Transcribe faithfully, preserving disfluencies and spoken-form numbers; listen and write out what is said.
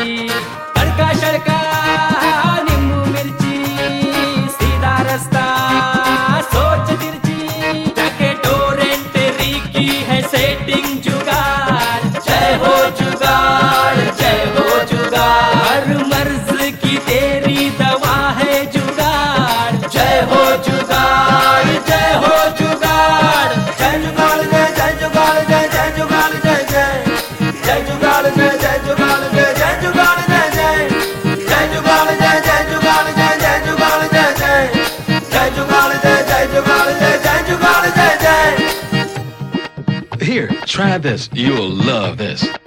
तड़का शड़का नींबू मिर्ची, सीधा रास्ता सोच तिरछी, जाके टोरेंटरी की है सेटिंग जुगाड़। जय हो जुगाड़, जय हो जुगाड़, हर मर्ज की तेरी दवा है जुगाड़। जय हो जुगाड़, जय हो जुगाड़, जय जुगाड़ जय जय जुगाड़ जय जय जुगाड़ जय जय जय जुगाड़ जय जय जुगाड़ जय जय जुगाड़ जय जय जय जुगाड़ जय जय जुगाड़ जय जय जुगाड़ जय जय जय जुगाड़ जय जय जुगाड़ जय जय जुगाड़ जय जय। Here, try this. You'll love this.